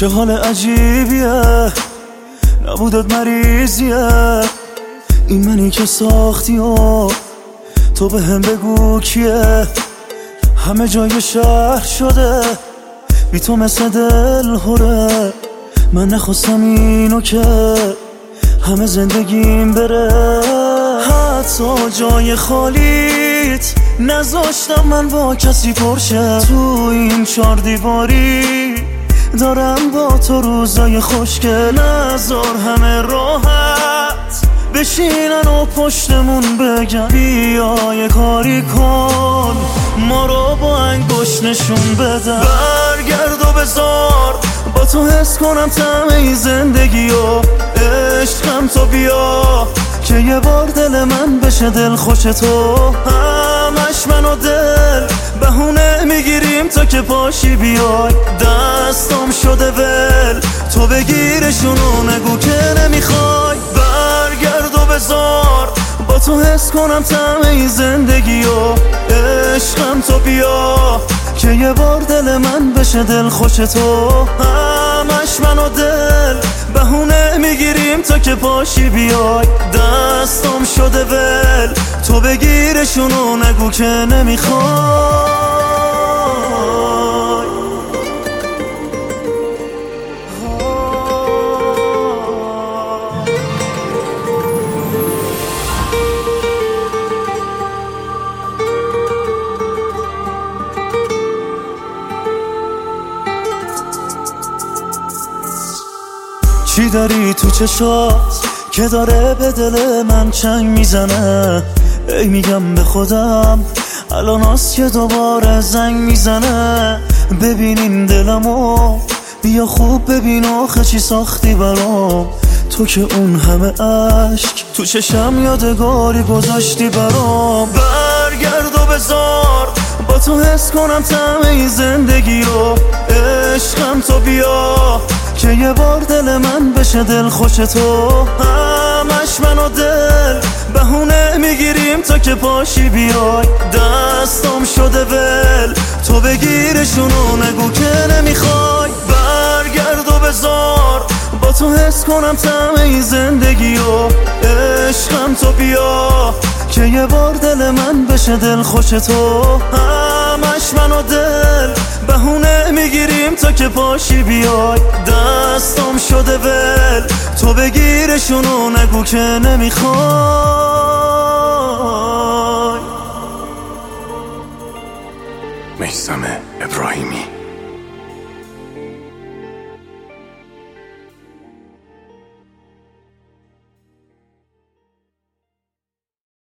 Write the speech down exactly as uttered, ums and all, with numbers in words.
چه حال عجیبیه، نبودت مریضیه. این منی که ساختی و تو به هم بگو کیه. همه جای شهر شده بی تو مثل دل هره. من نخواستم اینو که همه زندگیم بره. حتی جای خالیت نذاشتم من با کسی پرشه. تو این چار دیواری دارم با تو روزای خوشگل. نذار همه راحت بشینن و پشتمون بگن بیا یه کاری کن، ما رو با انگشت نشون بدن. برگرد و بذار با تو حس کنم طعم زندگی و عشقم. تو بیا که یه بار دل من بشه دل خوش تو. همش من و دل بهونه میگیریم تا که پاشی بیای. دستم شده ول تو بگیرشونو نگو که نمیخوای. برگرد و بذار با تو حس کنم طعم زندگی و عشقم. تو بیا که یه بار دل من بشه دل خوش تو. همش من و دل بهونه میگیریم تا که پاشی بیای. دستم شده ول تو بگیرشونو نگو که نمیخوای. چی داری تو چشات که داره به دل من چنگ میزنه؟ ای میگم به خودم الان هست که دوباره زنگ میزنه. ببینین دلمو بیا خوب ببین آخه چی ساختی برام. تو که اون همه عشق تو چشم یادگاری گذاشتی برام. برگرد و بذار با تو حس کنم طعم زندگی و عشقم. تو بیا که یه بار دل من بشه دل خوش تو. همش من و دل بهونه میگیریم تا که پاشی بیای. دستم شده ول تو بگیرشونو نگو که نمیخوای. برگرد و بذار با تو حس کنم طعم زندگی و عشقم. تو بیا که یه بار دل من بشه دل خوش تو. همش من و دل بهونه میگیریم تا که پاشی بیای. دستم شده ول تو بگیرشونو نگو که نمیخوای. میثم ابراهیمی.